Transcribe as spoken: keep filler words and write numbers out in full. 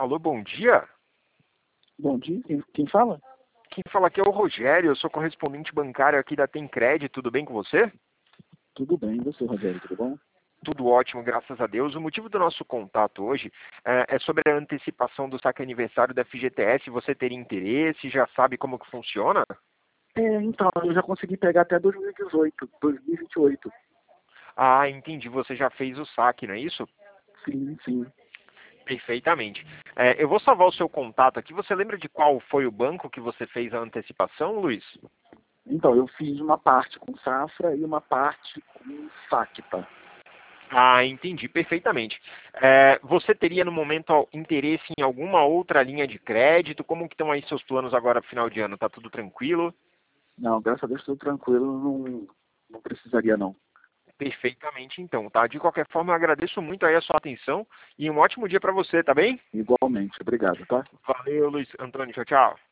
Alô, bom dia. Bom dia, quem, quem fala? Quem fala aqui é o Rogério, eu sou correspondente bancário aqui da Tencred, tudo bem com você? Tudo bem, e você, Rogério, tudo bom? Tudo ótimo, graças a Deus. O motivo do nosso contato hoje é, é sobre a antecipação do saque aniversário da F G T S. Você teria interesse? Já sabe como que funciona? É, então, eu já consegui pegar até dois mil e dezoito, dois mil e vinte e oito. Ah, entendi. Você já fez o saque, não é isso? Sim, sim. Perfeitamente. É, eu vou salvar o seu contato aqui. Você lembra de qual foi o banco que você fez a antecipação, Luiz? Então, eu fiz uma parte com Safra e uma parte com Facta. Ah, entendi perfeitamente. É, você teria no momento interesse em alguma outra linha de crédito? Como que estão aí seus planos agora para final de ano? Tá tudo tranquilo? Não, graças a Deus, tudo tranquilo, não, não precisaria não. Perfeitamente, então, tá? De qualquer forma, eu agradeço muito aí a sua atenção e um ótimo dia para você, tá bem? Igualmente, obrigado, tá? Valeu, Luiz Antônio. Tchau, tchau.